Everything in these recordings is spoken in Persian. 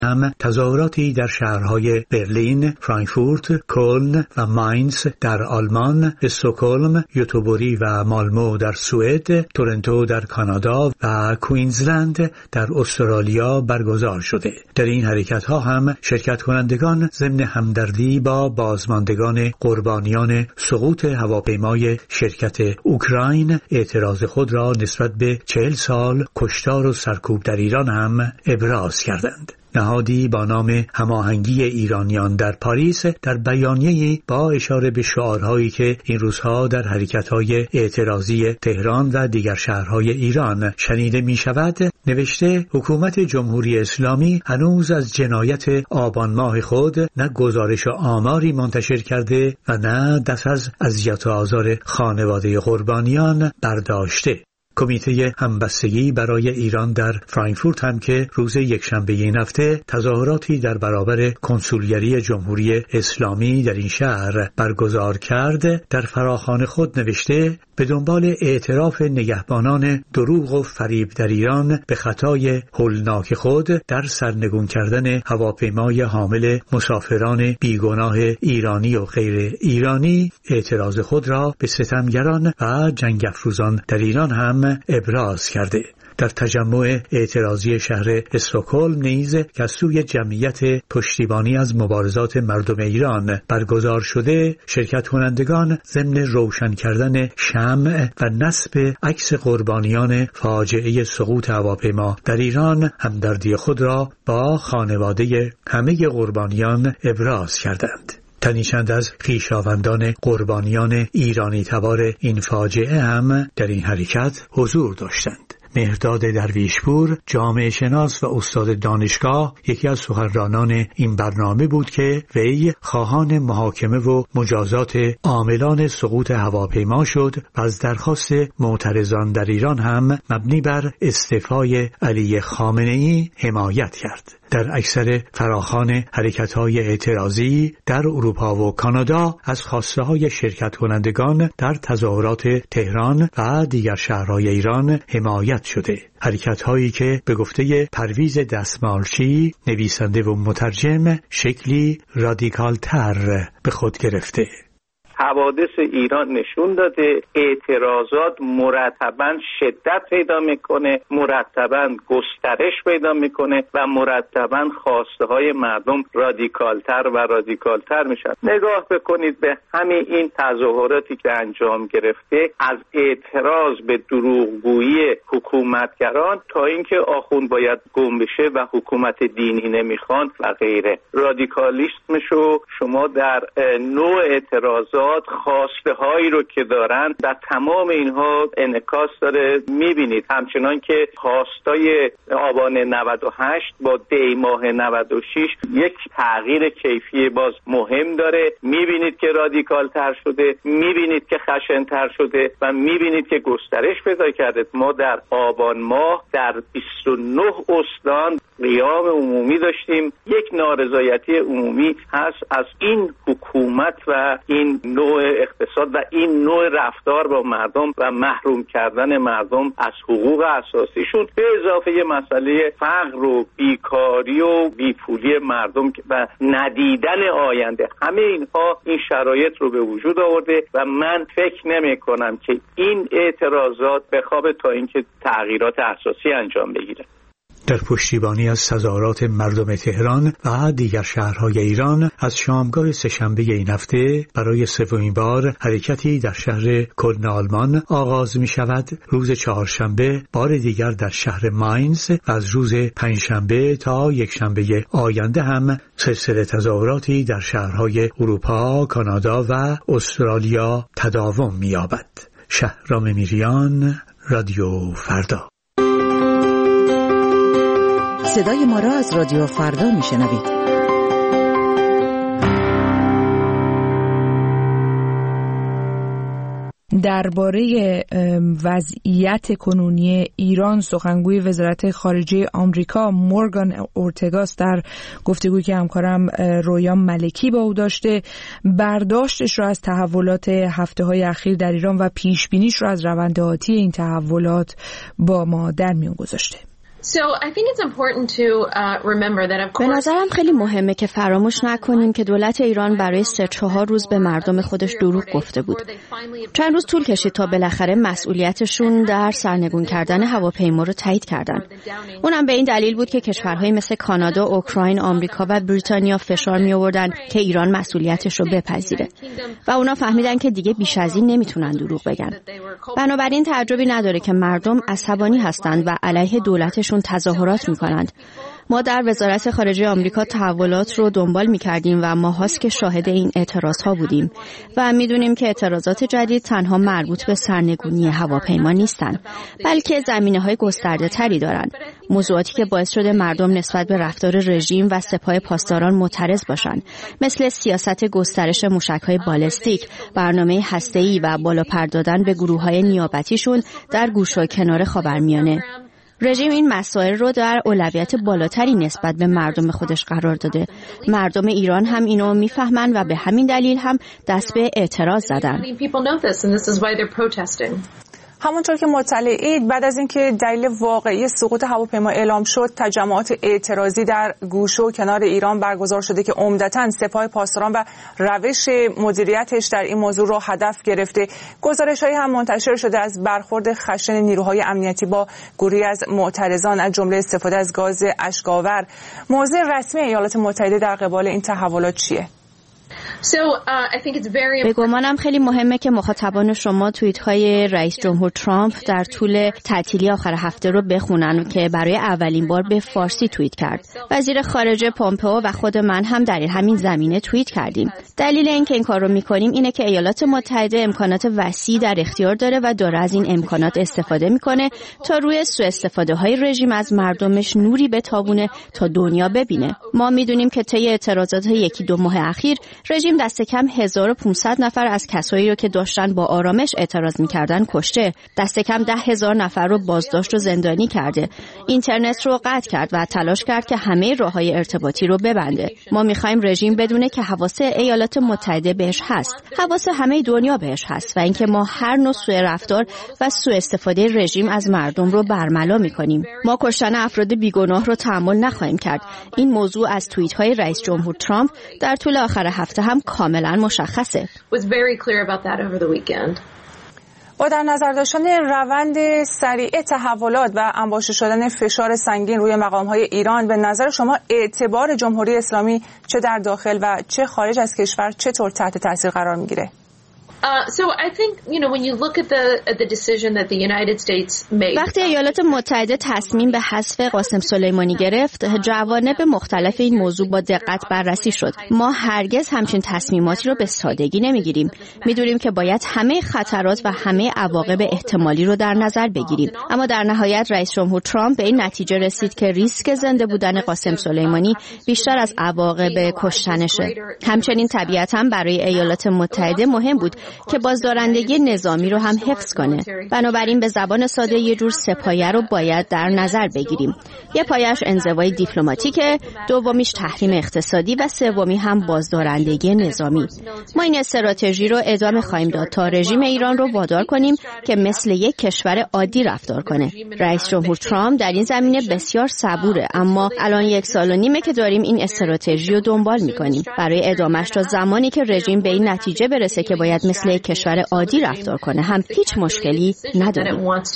هم تظاهراتی در شهرهای برلین، فرانکفورت، کلن و ماینز در آلمان، استکهلم، گتهبوری و مالمو در سوئد، تورنتو در کانادا و کوینزلند در استرالیا برگزار شده. در این حرکت‌ها هم شرکت کنندگان ضمن همدردی با بازماندگان قربانیان سقوط هواپیمای شرکت اوکراین اعتراض خود را نسبت به 40 سال کشتار و سرکوب در ایران هم ابراز کردند. نهادی با نام هماهنگی ایرانیان در پاریس در بیانیه‌ای با اشاره به شعارهایی که این روزها در حرکت‌های اعتراضی تهران و دیگر شهرهای ایران شنیده می‌شود نوشته حکومت جمهوری اسلامی هنوز از جنایت آبان ماه خود نه گزارش آماری منتشر کرده و نه دست از اذیت و آزار خانواده قربانیان برداشته. کمیته همبستگی برای ایران در فرانکفورت هم که روز یکشنبه این هفته تظاهراتی در برابر کنسولگری جمهوری اسلامی در این شهر برگزار کرد در فراخوان خود نوشته به دنبال اعتراف نگهبانان دروغ و فریب در ایران به خطای هولناک خود در سرنگون کردن هواپیمای حامل مسافران بیگناه ایرانی و غیر ایرانی اعتراض خود را به ستمگران و جنگ افروزان در ایران هم ابراز کرده. در تجمع اعتراضی شهر استکهلم نیز که از سوی جمعیت پشتیبانی از مبارزات مردم ایران برگزار شده شرکت کنندگان ضمن روشن کردن شمع و نصب عکس قربانیان فاجعه سقوط هواپیما در ایران همدردی خود را با خانواده همه قربانیان ابراز کردند. تنی چند از خویشاوندان قربانیان ایرانی تبار این فاجعه هم در این حرکت حضور داشتند. مهرداد درویشپور، جامعه شناس و استاد دانشگاه، یکی از سخنرانان این برنامه بود که وی خواهان محاکمه و مجازات عاملان سقوط هواپیما شد و از درخواست معترضان در ایران هم مبنی بر استعفای علی خامنه‌ای حمایت کرد. در اکثر فراخوان حرکت‌های اعتراضی در اروپا و کانادا از خواسته‌های شرکت کنندگان در تظاهرات تهران و دیگر شهرهای ایران حمایت شده. حرکت‌هایی که به گفته پرویز دستمالچی، نویسنده و مترجم، شکلی رادیکال‌تر به خود گرفته. حوادث ایران نشون داده اعتراضات مرتباً شدت پیدا میکنه، مرتباً گسترش پیدا میکنه و مرتباً خواسته های مردم رادیکالتر و رادیکالتر میشن. نگاه بکنید به همین این تظاهراتی که انجام گرفته، از اعتراض به دروغگویی حکومتگران تا اینکه آخوند باید گم بشه و حکومت دینی نمیخوان و غیره. رادیکالیسمشو شما در نوع اعتراضات خواسته هایی رو که دارن در تمام اینها انعکاس داره میبینید. همچنان که خواستای آبان 98 با دی ماه 96 یک تغییر کیفی باز مهم داره، میبینید که رادیکال تر شده، میبینید که خشن تر شده و میبینید که گسترش پیدا کرده. ما در آبان ماه در 29 استان قیام عمومی داشتیم. یک نارضایتی عمومی هست از این حکومت و این نوع اقتصاد و این نوع رفتار با مردم و محروم کردن مردم از حقوق اساسیشون، به اضافه مسئله فقر و بیکاری و بیپولی مردم و ندیدن آینده. همه اینها این شرایط رو به وجود آورده و من فکر نمی کنم که این اعتراضات بخوابه تا اینکه تغییرات اساسی انجام بگیره. در پشتیبانی از تظاهرات مردم تهران و دیگر شهرهای ایران از شامگاه سه‌شنبه این هفته برای سومین بار حرکتی در شهر کلن آلمان آغاز می شود. روز چهارشنبه بار دیگر در شهر ماینز و از روز پنجشنبه تا یکشنبه آینده هم سلسله تظاهراتی در شهرهای اروپا، کانادا و استرالیا تداوم می یابد. شهرام میریان، رادیو فردا. صدای ما را از رادیو فردا میشنوید. درباره وضعیت کنونی ایران سخنگوی وزارت خارجه آمریکا مورگان اورتگاس در گفتگویی که همکارم رویا ملکی با او داشته برداشتش را از تحولات هفته‌های اخیر در ایران و پیشبینیش را از روند آتی این تحولات با ما در میان گذاشته. به نظرم خیلی مهمه که فراموش نکنیم که دولت ایران برای 3-4 روز به مردم خودش دروغ گفته بود. چند روز طول کشید تا بالاخره مسئولیتشون در سرنگون کردن هواپیما رو تایید کردن. اونم به این دلیل بود که کشورهای مثل کانادا، اوکراین، آمریکا و بریتانیا فشار می آوردن که ایران مسئولیتش رو بپذیره و اونا فهمیدن که دیگه بیش از این نمیتونن دروغ بگن. بنابراین تعجبی نداره که مردم عصبانی هستند و علیه دولتشون تظاهرات میکنند. ما در وزارت خارجه آمریکا تحولات رو دنبال می‌کردیم و ماهاست که شاهد این اعتراضها بودیم و می‌دونیم که اعتراضات جدید تنها مربوط به سرنگونی هواپیما نیستند، بلکه زمینه‌های گسترده‌تری دارند. موضوعاتی که باعث شده مردم نسبت به رفتار رژیم و سپاه پاسداران معترض باشند، مثل سیاست گسترش موشک‌های بالستیک، برنامه هسته‌ای و بالا پر دادن به گروه‌های نیابتیشون در گوشه و کنار خاورمیانه. رژیم این مسائل رو در اولویت بالاتری نسبت به مردم خودش قرار داده. مردم ایران هم اینو میفهمن و به همین دلیل هم دست به اعتراض زدن. همونطور که مطلعید، بعد از اینکه دلیل واقعی سقوط هواپیما اعلام شد، تجمعات اعتراضی در گوشه و کنار ایران برگزار شده که عمدتاً سپاه پاسداران و روش مدیریتش در این موضوع رو هدف گرفته. گزارش‌هایی هم منتشر شده از برخورد خشن نیروهای امنیتی با گروهی از معترضان، از جمله استفاده از گاز اشک‌آور. موضع رسمی ایالات متحده در قبال این تحولات چیه؟ به گمانم خیلی مهمه که مخاطبان شما توییت‌های رئیس جمهور ترامپ در طول تعطیلی آخر هفته رو بخونن که برای اولین بار به فارسی توییت کرد. وزیر خارجه پومپئو و خود من هم در همین زمینه توییت کردیم. دلیل اینکه این کار رو می‌کنیم اینه که ایالات متحده امکانات وسیعی در اختیار داره و داره از این امکانات استفاده می‌کنه تا روی سوء استفاده‌های رژیم از مردمش نوری بتابونه تا دنیا ببینه. ما می‌دونیم که طی اعتراضات 1-2 ماه اخیر رژیم دست کم 1500 نفر از کسایی رو که داشتن با آرامش اعتراض می‌کردن کشته، دست کم 10,000 نفر رو بازداشت و زندانی کرده، اینترنت رو قطع کرد و تلاش کرد که همه راه‌های ارتباطی رو ببنده. ما می‌خوایم رژیم بدونه که حواس ایالات متحده بهش هست، حواس همه دنیا بهش هست و اینکه ما هر نوع سوء رفتار و سوء استفاده رژیم از مردم رو برملا می‌کنیم. ما کشتن افراد بیگناه رو تحمل نخواهیم کرد. این موضوع از توییت‌های رئیس جمهور ترامپ در طول آخر هفته هم کاملا مشخصه. با در نظر داشتن روند سریع تحولات و انباشته شدن فشار سنگین روی مقام‌های ایران، به نظر شما اعتبار جمهوری اسلامی چه در داخل و چه خارج از کشور چطور تحت تاثیر قرار میگیره؟ وقتی ایالات متحده تصمیم به حذف قاسم سلیمانی گرفت، جوانب مختلف این موضوع با دقت بررسی شد. ما هرگز همچین تصمیماتی رو به سادگی نمیگیریم. میدونیم که باید همه خطرات و همه عواقب احتمالی رو در نظر بگیریم. اما در نهایت رئیس جمهور ترامپ به این نتیجه رسید که ریسک زنده بودن قاسم سلیمانی بیشتر از عواقب کشتنشه. همچنین طبیعتاً برای ایالات متحده مهم بود که بازدارندگی نظامی رو هم حفظ کنه. بنابراین به زبان ساده یه جور سه‌پایه رو باید در نظر بگیریم. یه پایش انزوای دیپلماتیکه، دومیش تحریم اقتصادی و سومی هم بازدارندگی نظامی. ما این استراتژی رو ادامه خواهیم داد تا رژیم ایران رو وادار کنیم که مثل یک کشور عادی رفتار کنه. رئیس جمهور ترامپ در این زمینه بسیار صبوره، اما الان 1.5 سال که داریم این استراتژی رو دنبال می‌کنیم. برای ادامهش تا زمانی که رژیم به این نتیجه برسه که باید مثل یک کشور عادی رفتار کنه هم هیچ مشکلی نداره.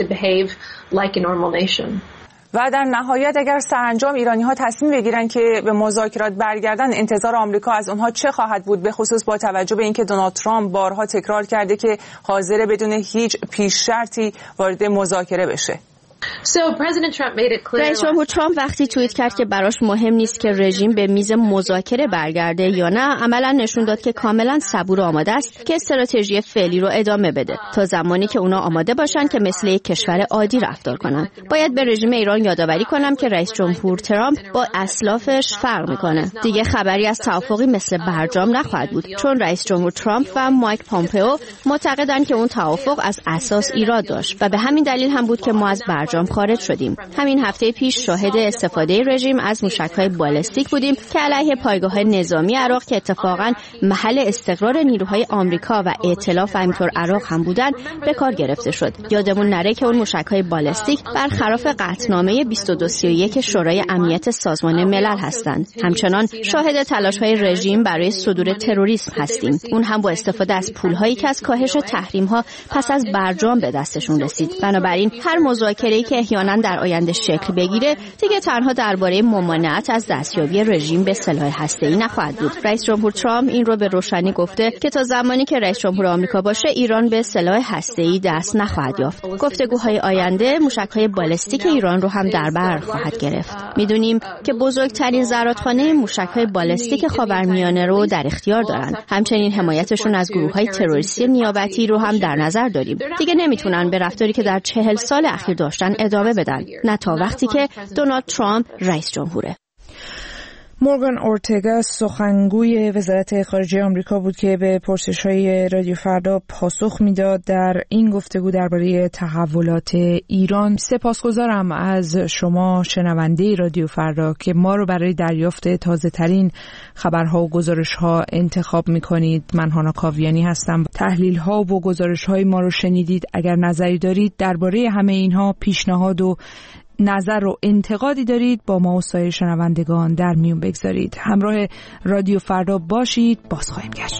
و در نهایت اگر سرانجام ایرانی‌ها تصمیم بگیرن که به مذاکرات برگردن، انتظار آمریکا از اونها چه خواهد بود، به خصوص با توجه به اینکه دونالد ترامپ بارها تکرار کرده که حاضر بدون هیچ پیش شرطی وارد مذاکره بشه؟ رئیس جمهور ترامپ وقتی توییت کرد که براش مهم نیست که رژیم به میز مذاکره برگرده یا نه، عملاً نشون داد که کاملاً صبور و آماده است که استراتژی فعلی رو ادامه بده تا زمانی که اونا آماده باشن که مثل یک کشور عادی رفتار کنن. باید به رژیم ایران یادآوری کنم که رئیس جمهور ترامپ با اسلافش فرق میکنه. دیگه خبری از توافقی مثل برجام نخواهد بود، چون رئیس جمهور ترامپ و مایک پومپئو معتقدن که اون توافق از اساس ایراد داشت و به همین دلیل هم بود که ما از برجام خارج شدیم. همین هفته پیش شاهد استفاده رژیم از موشک‌های بالستیک بودیم که علیه پایگاه‌های نظامی عراق که اتفاقاً محل استقرار نیروهای آمریکا و ائتلاف و همینطور عراق هم بودن به کار گرفته شد. یادمون نره که اون موشک‌های بالستیک برخلاف قطعنامه 2231 شورای امنیت سازمان ملل هستند. همچنان شاهد تلاش‌های رژیم برای صدور تروریسم هستیم. اون هم با استفاده از پول‌هایی که از کاهش تحریم‌ها پس از برجام به دستشون رسید. بنابراین هر مذاکره‌ای که احیانا در آینده شکل بگیره دیگه تنها درباره ممانعت از دستیابی رژیم به سلاح هسته‌ای نخواهد بود. رئیس جمهور ترامپ این رو به روشنی گفته که تا زمانی که رئیس جمهور آمریکا باشه ایران به سلاح هسته‌ای دست نخواهد یافت. گفتگوهای آینده موشک‌های بالستیک ایران رو هم در بر خواهد گرفت. میدونیم که بزرگترین زرادخانه موشک‌های بالستیک خاورمیانه رو در اختیار دارن. همچنین حمایتشون از گروه‌های تروریستی نیابتی رو هم در نظر داریم. دیگه نمیتونن به رفتاری که در 40 سال اخیر داشتن ادامه بدن، نه تا وقتی که دونالد ترامپ رئیس جمهوره. مورگان اورتگا سخنگوی وزارت خارجه آمریکا بود که به پرسش‌های رادیو فردا پاسخ میداد در این گفتگو درباره تحولات ایران. سپاسگزارم از شما شنونده رادیو فردا که ما رو برای دریافت تازه‌ترین خبرها و گزارش‌ها انتخاب می‌کنید. من هانا کاویانی هستم. تحلیل‌ها و گزارش‌های ما رو شنیدید. اگر نظری دارید درباره همه اینها، پیشنهاد و نظر و انتقادی دارید، با ما و سایر شنوندگان در میون بگذارید. همراه رادیو فردا باشید. باز خواهیم گشت.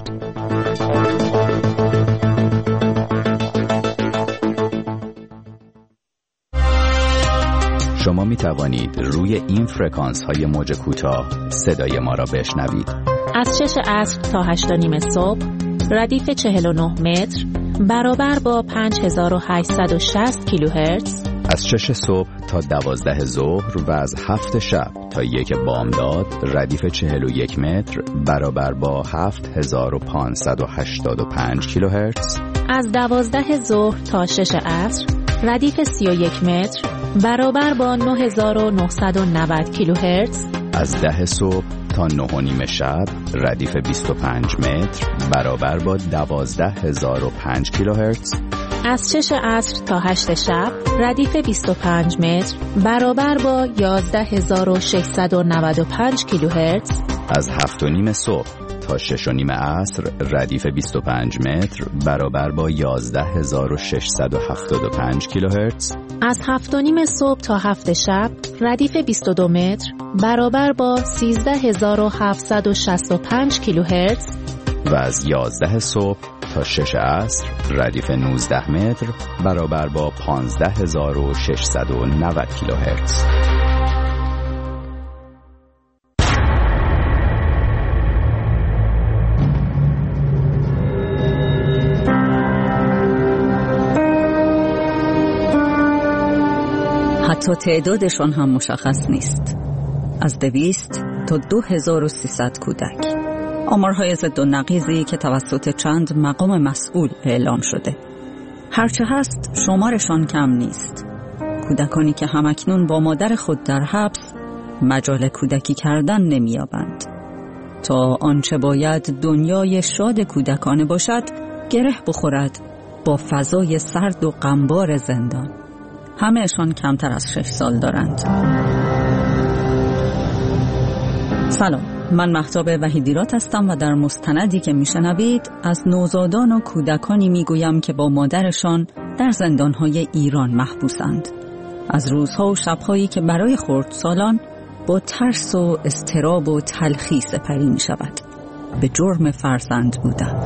شما می توانید روی این فرکانس های موج کوتاه صدای ما را بشنوید. از 6 عصر تا 8:30 صبح ردیف 49 متر برابر با 5860 کیلوهرتز، از 6 صبح تا 12 ظهر و از 7 شب تا 1 بامداد ردیف 41 متر برابر با 7585 کیلوهرتز، از 12 ظهر تا 6 عصر ردیف 31 متر برابر با 9990 کیلوهرتز، از 10 صبح تا 9:30 شب ردیف 25 متر برابر با 12005 کیلوهرتز، از 6 عصر تا 8 شب ردیف 25 متر برابر با 11695 کیلوهرتز، از 7:30 صبح تا 6:30 عصر ردیف 25 متر برابر با 11675 کیلوهرتز، از 7:30 صبح تا 7 شب ردیف 22 متر برابر با 13765 کیلوهرتز و از 11 صبح تا 6 عصر ردیف 19 متر برابر با 15690 کیلوهرتز. حتی تعدادشان هم مشخص نیست. از 200 تا 2300 کودک. آمارهای ضد و نقیضی که توسط چند مقام مسئول اعلام شده. هرچه هست شمارشان کم نیست. کودکانی که همکنون با مادر خود در حبس مجال کودکی کردن نمی‌یابند. تا آنچه باید دنیای شاد کودکانه باشد گره بخورد با فضای سرد و غمبار زندان. همه‌شان کمتر از 6 سال دارند. سلام، من مهتاب وحیدیرات هستم و در مستندی که میشنوید از نوزادان و کودکانی میگویم که با مادرشان در زندانهای ایران محبوسند. از روزها و شبهایی که برای خردسالان با ترس و اضطراب و تلخی سپری می شود به جرم فرزند بودن.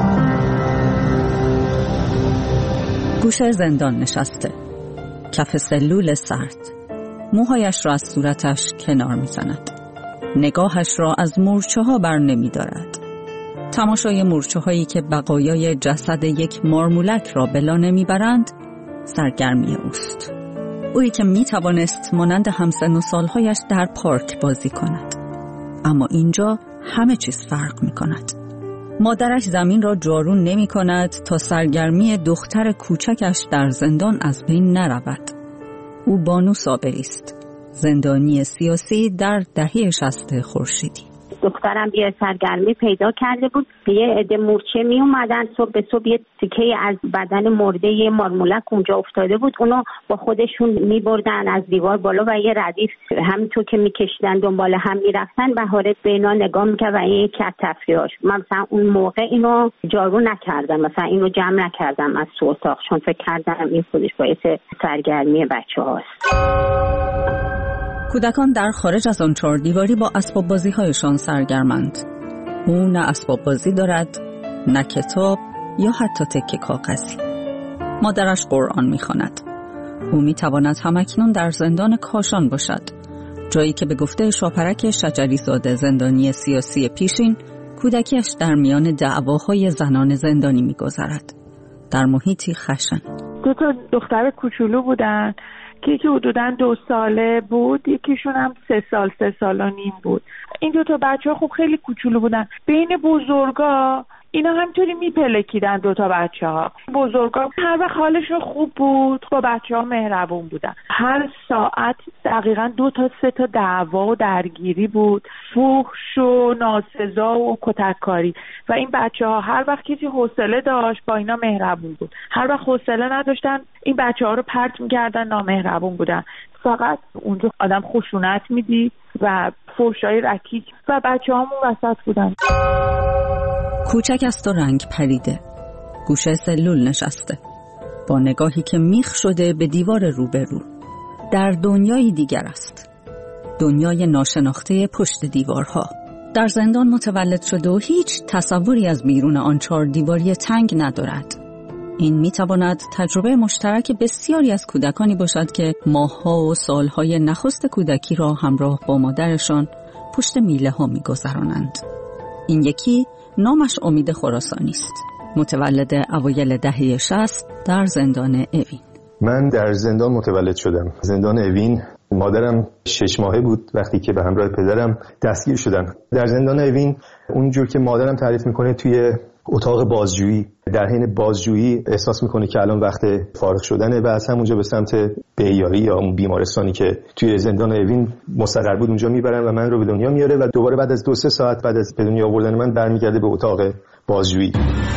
گوشه زندان نشسته، کف سلول سرد، موهایش را از صورتش کنار می زند. نگاهش را از مورچه ها بر نمی دارد. تماشای مورچه هایی که بقایای جسد یک مارمولک را بلا نمی برند سرگرمی اوست. اویی که می توانست مانند همسن و سالهایش در پارک بازی کند. اما اینجا همه چیز فرق می کند. مادرش زمین را جارو نمی کند تا سرگرمی دختر کوچکش در زندان از بین نرود. او بانو صابری است، زندانی سیاسی در دهه 60 خورشیدی. دخترم یه سرگرمی پیدا کرده بود، یه عده مورچه می اومدن صبح به صبح یه تیکه از بدن مرده یه مارمولک اونجا افتاده بود، اونو با خودشون می بردن از دیوار بالا و یه ردیف همینطور که میکشیدن دنبال هم میرفتن. بهاره به اینا نگاه میکرد و این یکی از تفریحاش. من مثلا اون موقع اینو جارو نکردم، مثلا اینو جمع نکردم از تو اتاق، چون فکر کردم این خودش باعث سرگرمی بچه هاست. کودکان در خارج از آن چهار دیواری با اسباب بازی هایشان سرگرمند. او نه اسباب بازی دارد، نه کتاب یا حتی تکه کاغذی. مادرش قرآن می‌خواند. او می‌تواند همکنون در زندان کاشان باشد، جایی که به گفته شاپرک شجری زاده زندانی سیاسی پیشین، کودکیش در میان دعواهای زنان زندانی می‌گذرد، در محیطی خشن. 2 دختر کوچولو بودن که یکی حدوداً 2 ساله بود، یکیشون هم 3 سال و نیم بود. این 2 بچه‌ها خب خیلی کوچولو بودن. بین بزرگا اینا همینطوری میپلکیدن 2 بچه‌ها. بزرگا هر وقت حالشون خوب بود با بچه‌ها مهربون بودن. هر ساعت دقیقاً 2 تا 3 تا دعوا و درگیری بود، فحش و ناسزا و کتککاری. و این بچه‌ها هر وقت کسی حوصله داشت با اینا مهربون بود، هر وقت حوصله نداشتن این بچه‌ها رو پرت می‌کردن، نامهربون بودن. فقط اونجا آدم خشونت میدید و فحشای رکیک و بچه‌هامون وسط بودن. کوچک است و رنگ پریده، گوشه سلول نشسته، با نگاهی که میخ شده به دیوار روبرو. در دنیایی دیگر است، دنیای ناشناخته پشت دیوارها. در زندان متولد شده و هیچ تصوری از بیرون آن 4 دیواری تنگ ندارد. این میتواند تجربه مشترک بسیاری از کودکانی باشد که ماه‌ها و سالهای نخست کودکی را همراه با مادرشان پشت میله ها میگذرانند. این یکی نامش امید خراسانی است، متولد اوایل دهه 60 در زندان اوین. من در زندان متولد شدم، زندان اوین. مادرم 6 ماهه بود وقتی که به همراه پدرم دستگیر شدن. در زندان اوین اونجور که مادرم تعریف میکنه، توی اتاق بازجویی، در حین بازجویی احساس میکنه که الان وقت فارغ شدنه و از همونجا به سمت بیاری یا اون بیمارستانی که توی زندان اوین مستقر بود اونجا میبرن و من رو به دنیا میاره و دوباره بعد از 2-3 ساعت بعد از به دنیا آوردن من برمیگرده به اتاق بازجویی.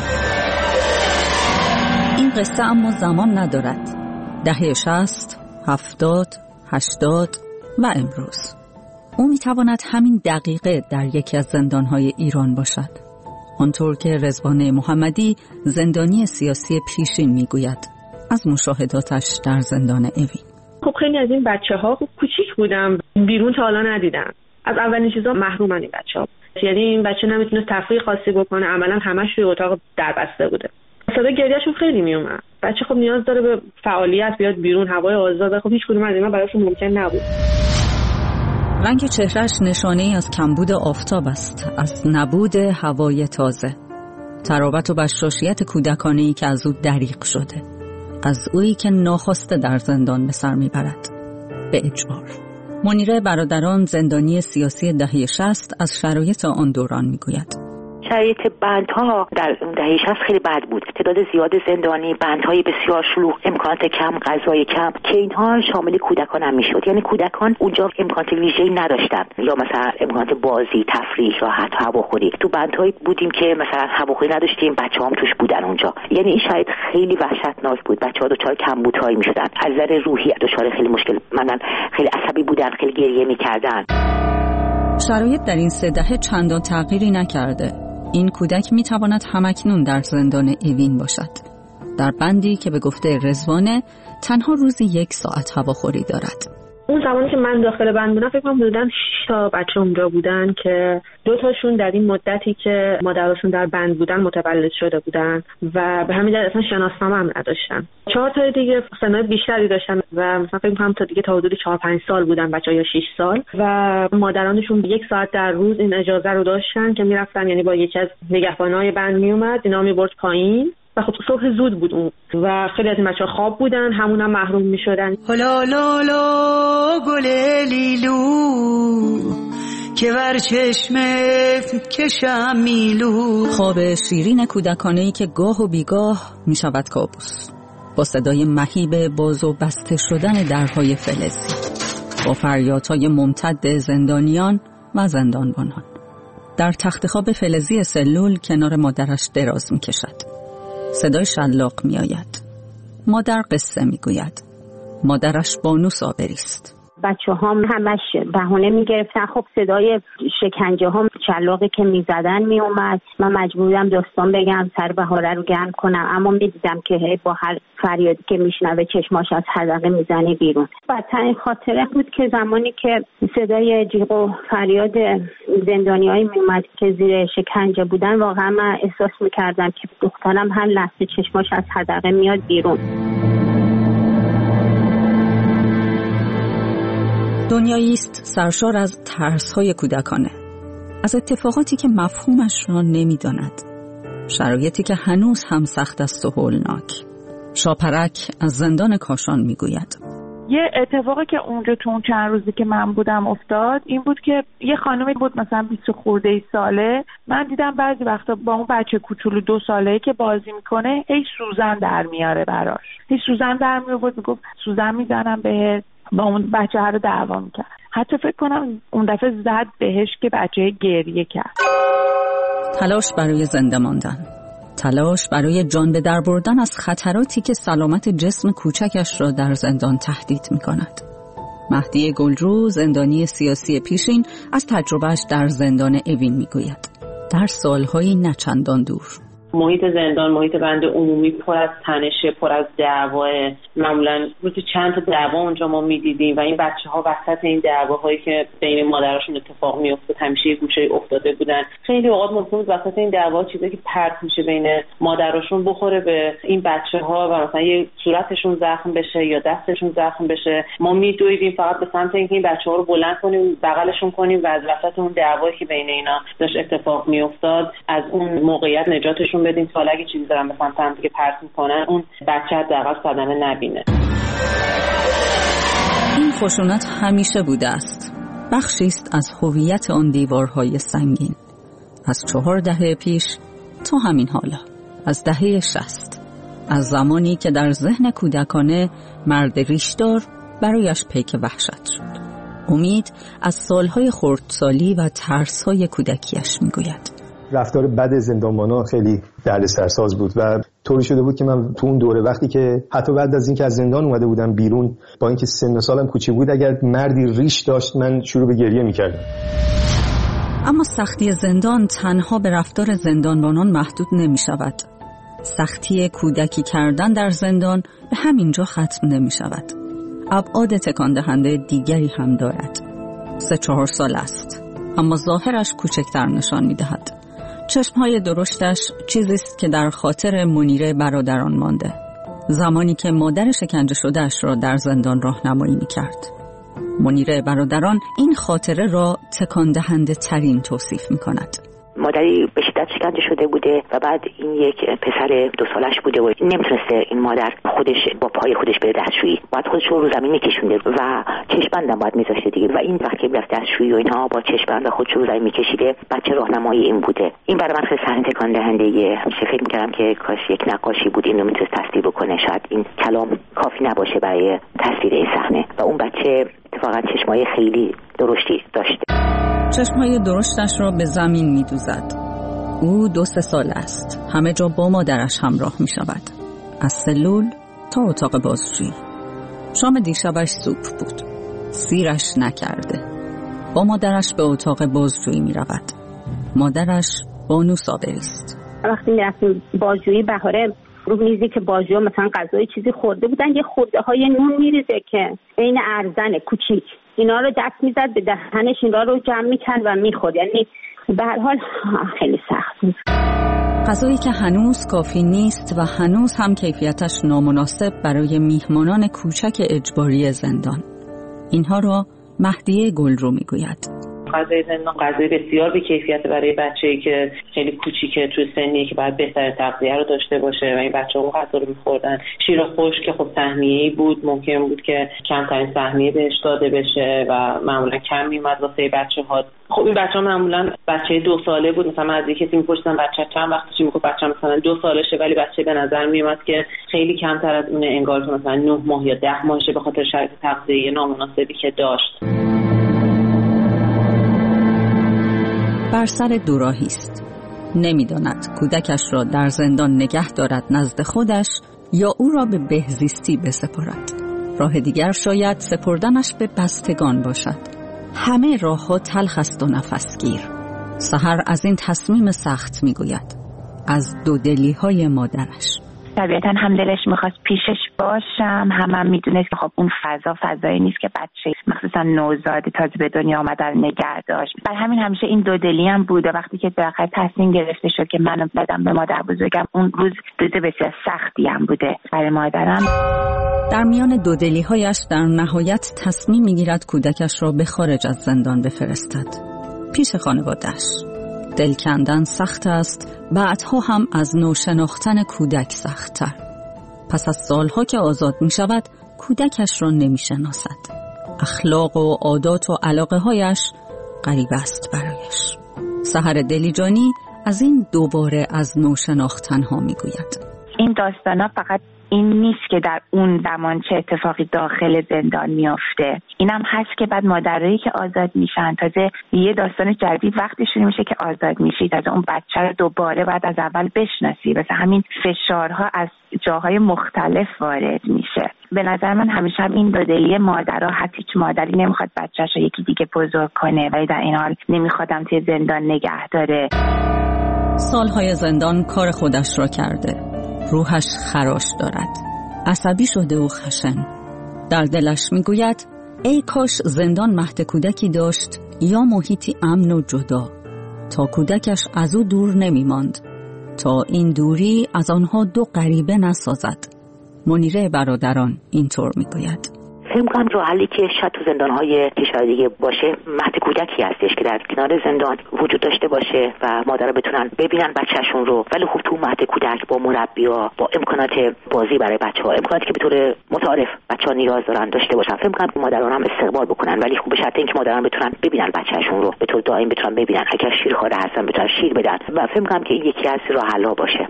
این قصه اما زمان ندارد. دهه 60، 70، 80 و امروز. او میتواند همین دقیقه در یکی از زندانهای ایران باشد. آنطور که رضوان محمدی زندانی سیاسی پیشین میگوید از مشاهداتش در زندان اوین. خب خیلی از این بچه‌ها خب کوچیک بودن، بیرون تا حالا ندیدن، از اولین چیزا محرومن این بچه‌ها. یعنی این بچه نمیتونه تفریح خاصی بکنه، عملاً همش توی اتاق دربسته بوده. صدای گریه‌شون خیلی میومد. بچه خب نیاز داره به فعالیت، بیاد بیرون، هوای آزاد. خب هیچ کدوم از اینا براشون ممکن نبود. رنگ چهرهش نشانه‌ای از کمبود آفتاب است، از نبود هوای تازه، تراوت و بشاشیت کودکانه‌ای که از او دریغ شده، از اویی که ناخواسته در زندان به سر میبرد، به اجبار. منیره برادران زندانی سیاسی دهه 60 از شرایط آن دوران میگوید. شرایط بندها در دهه 60 خیلی بد بود. تعداد زیاد زندانی، بندهای بسیار شلوغ، امکانات کم، غذای کم، که اینها شامل کودکان هم میشد. یعنی کودکان اونجا امکانات ویژه‌ای نداشتن، یا مثلا امکانات بازی، تفریح، راحت هواخوری. تو بندهایی بودیم که مثلا هواخوری نداشتیم، بچه‌هام توش بودن اونجا. یعنی این شرایط خیلی وحشتناک بود. بچه‌ها دچار کمبودهایی میشدن، از نظر روحی دچار خیلی مشکل، مثلا خیلی عصبی بودن، خیلی گریه میکردن. شرایط در این 3 دهه چندان تغییری نکرده. این کودک میتواند همکنون در زندان اوین باشد، در بندی که به گفته رضوانه تنها روزی 1 ساعت هواخوری دارد. اون زمانی که من داخل بند بودم فکر کنم حدوداً 6 تا بچه اونجا بودن که 2 تاشون در این مدتی که مادرشون در بند بودن متولد شده بودن و به همین دلیل اصلا شناسنامه هم نداشتن. 4 تا دیگه سنای بیشتری داشتن و مثلا فکر کنم تا دیگه تا حدود 4-5 سال بودن بچه‌ها، یا 6 سال، و مادرانشون 1 ساعت در روز این اجازه رو داشتن که میرفتن، یعنی با یکی از نگهبانای بند میومد اینا میبرد پایین و خب صبح زود بود اون و خیلی از این بچه‌ها خواب بودن، همونم محروم می‌شدن. لا لا لا گل لیلو که بر چشمت کشم میلو. خواب شیرین کودکانه‌ای که گاه و بیگاه میشود کابوس، با صدای مهیب باز و بسته شدن درهای فلزی، با فریادهای ممتد زندانیان و زندانبانان. در تخت خواب فلزی سلول کنار مادرش دراز می‌کشد. صدای شلاق می‌آید. مادر قصه می‌گوید. مادرش بانو صابری است. بچه هم همش بهونه میگرفتن. خب صدای شکنجه هم شلاقی که میزدن میومد. من مجبور بودم داستان بگم، سر بهاره رو گرم کنم، اما میدیدم که با هر فریادی که میشنوه چشماش از حلقه میزنه بیرون. بدترین خاطره بود که زمانی که صدای جیغ و فریاد زندانیایی میومد که زیر شکنجه بودن، واقعا من احساس میکردم که دخترم هر لحظه چشماش از حلقه میاد بیرون. دنیایی است سرشار از ترس‌های کودکانه، از اتفاقاتی که مفهومش را نمی‌داند، شرایطی که هنوز هم سخت است و هولناک. شاپرک از زندان کاشان می‌گوید: یه اتفاقی که اونجا تو اون چند روزی که من بودم افتاد این بود که یه خانمی بود مثلا 20 خورده ساله، من دیدم بعضی وقتا با اون بچه کوچولو 2 ساله‌ای که بازی میکنه هی سوزن در میاره براش، هی سوزن در میآورد، میگفت سوزن میزنم بهت، با اون بچه ها رو دعوا میکرد. حتی فکر کنم اون دفعه زد بهش که بچه گریه کرد. تلاش برای زنده ماندن، تلاش برای جان به در بردن از خطراتی که سلامت جسم کوچکش را در زندان تهدید میکند. مهدی گلرو، زندانی سیاسی پیشین، از تجربهش در زندان اوین میگوید. در سالهای نچندان دور محیط زندان، محیط بند عمومی پر از تنشه، پر از دعواه. معمولا روزی چند تا دعوا اونجا ما میدیدیم و این بچه‌ها وسط این دعواهایی که بین مادرشون اتفاق میافتاد همیشه یه گوشه افتاده بودن. خیلی اوقات ممکن بود وسط این دعوا چیزی که پرت میشه بین مادرشون بخوره به این بچه‌ها و مثلا یه صورتشون زخم بشه یا دستشون زخم بشه. ما میدویدیم فقط به سمت اینکه این بچه‌ها رو بلند کنیم، بغلشون کنیم و از وسط اون دعوایی که بین اینا داشت اتفاق میافتاد از اون موقعیت نجاتشون بدیم تا اگه چیزی دارن به سمت هم دیگه پرت میکنن اون بچه حداقل صدمه نبینه. این خشونت همیشه بوده است. بخشی است از هویت آن دیوارهای سنگین. از 4 دهه پیش تا همین حالا، از دهه 60، از زمانی که در ذهن کودکانه مرد ریشدار برایش پیک وحشت شد. امید از سالهای خردسالی و ترسهای کودکیش میگوید: رفتار بد زندانبانا خیلی دردسرساز بود و طوری شده بود که من تو اون دوره وقتی که حتی بعد از اینکه از زندان اومده بودم بیرون، با اینکه سن و سالم کوچیک بود، اگر مردی ریش داشت من شروع به گریه میکردم. اما سختی زندان تنها به رفتار زندانبانان محدود نمی شود. سختی کودکی کردن در زندان به همین جا ختم نمی شود. ابعاد تکان دهنده دیگری هم دارد. 3-4 سال است، اما ظاهرش کوچکتر نشان می دهد. چشمهای درشتش چیزیست که در خاطر منیره برادران مانده، زمانی که مادر شکنجه شدهش را در زندان راهنمایی می‌کرد. منیره برادران این خاطره را تکان دهنده ترین توصیف می‌کند. مادری به شدت شکنجه شده بوده و بعد این یک پسر 2 سالش بوده و نمیتونسته این مادر خودش با پای خودش بره دستشویی، باید خودش رو زمین میکشونده و چشم‌بندم باید میذاشته دیگه و این وقتی میرفت دستشویی و اینها با چشم‌بند خودش رو زمین میکشیده. بچه راهنمایی این بوده. این برای من خیلی صحنه تکان دهنده. فکر می‌کردم که کاش یک نقاشی بود اینو میتونست تصویر بکنه، شاید این کلام کافی نباشه برای تصویر این صحنه. و اون بچه اتفاقا چشمای خیلی درشتی داشته. چشمهای درشتش را به زمین می دوزد. او 2-3 سال است. همه جا با مادرش همراه می شود. از سلول تا اتاق بازجویی. شام دیشبش سوپ بود. سیرش نکرده. با مادرش به اتاق بازجویی می رود. مادرش بانو صابری است. وقتی می رفتیم بازجویی، بهاره رو میزی که بازجوها مثلا غذای چیزی خورده بودن، یه خورده های نون میریزه که این ارزن کوچیک، اینا رو دست میزد به دهنش، اینا رو جمع میکرد و میخورد. یعنی به هر حال خیلی سخت بود. غذایی که هنوز کافی نیست و هنوز هم کیفیتش نامناسب برای میهمانان کوچک اجباری زندان. اینها را مهدی گلرو میگوید. غذای زندان غذای بسیار بی‌کیفیت برای بچه‌ای که خیلی کوچیکه، توی سنی که باید بهتر تغذیه رو داشته باشه و این بچه‌ها غذا رو می‌خوردن. شیر خشک که خب سهمیه‌ای بود، ممکن بود که کمترین سهمیه بهش داده بشه و معمولا کم میومد واسه بچه‌ها. خب این بچه‌ها معمولا بچه 2 ساله بود. مثلا از یکی می‌پرسیدن بچه چند وقتشه، میگفت بچه مثلا 2 سالشه، ولی بچه به نظر میومد که خیلی کمتر از اون، انگار که مثلا 9 ماه یا 10 ماهشه به خاطر شرایط تغذیه نامناسبی که داشت. بر سر دوراهی است. نمی‌داند کودکش را در زندان نگه دارد نزد خودش یا او را به بهزیستی بسپارد. راه دیگر شاید سپردنش به بستگان باشد. همه راه‌ها تلخ است و نفسگیر. سحر از این تصمیم سخت می‌گوید، از دودلی‌های مادرش. طبیعتا هم دلش میخواست پیشش باشم، هم میدونست که خب اون فضایی نیست که بچه مخصوصا نوزاد تازه به دنیا آمده رو نگه داشت. برای همین همیشه این دودلی هم بود و وقتی که در آخر تصمیم گرفته شد که منو بدم به مادر بزرگم، اون روز بسیار سختی هم بوده برای مادرم. در میان دودلی‌هایش در نهایت تصمیم میگیرد کودکش را به خارج از زندان بفرستد، پیش خانواده‌اش. دل کندن سخت است، بعدها هم از نو شناختن کودک سخت‌تر. پس از سالها که آزاد می شود، کودکش را نمی شناسد. اخلاق و عادات و علاقه هایش غریب است برایش. سحر دلیجانی از این دوباره از نو شناختن ها می گوید. این داستانا فقط این نیست که در اون زمان چه اتفاقی داخل زندان میافته، اینم هست که بعد مادرایی که آزاد میشن تازه یه داستان جدید وقتی شروع میشه که آزاد میشی، تازه اون بچه رو دوباره بعد از اول بشناسی. مثلا همین فشارها از جاهای مختلف وارد میشه. به نظر من همیشه هم این دودلی مادرها، حتی هیچ مادری نمیخواد بچه‌ش رو یکی دیگه بزرگ کنه ولی در این حال نمیخوادم توی زندان نگه داره. سالهای زندان کار خودش را کرده. روحش خراش دارد. عصبی شده و خشن. در دلش میگوید ای کاش زندان مهد کودکی داشت یا محیطی امن و جدا، تا کودکش از او دور نمیماند، تا این دوری از آنها دو غریبه نسازد. منیره برادران اینطور میگوید. فکر می‌کنم راه حلی که شاید تو زندان‌های کشور دیگه باشه مهد کودکی هستش که در کنار زندان وجود داشته باشه و مادرها بتونن ببینن بچه‌شون رو، ولی خب تو مهد کودک با مربی‌ها، با امکانات بازی برای بچه‌ها، امکاناتی که به طور متعارف بچه‌ها نیاز دارن داشته باشن. فکر می‌کنم مادران هم استقبال بکنن، ولی خب به شرط اینکه مادران بتونن ببینن بچه‌شون رو، به طور دائم بتونن ببینن. اگر شیرخواره هستن بتونن شیر بدن و فکر می‌کنم که این یکی از راه حل‌ها باشه.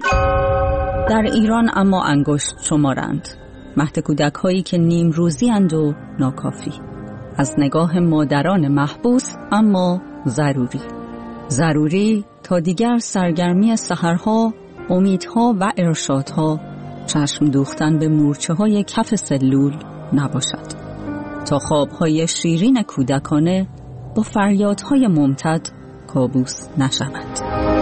در ایران اما انگشت شمارند مهد کودک هایی که نیم روزی اند و ناکافی. از نگاه مادران محبوس اما ضروری تا دیگر سرگرمی سحرها، امیدها و ارشادها چشم دوختن به مورچه های کف سلول نباشد، تا خوابهای شیرین کودکانه با فریادهای ممتد کابوس نشود.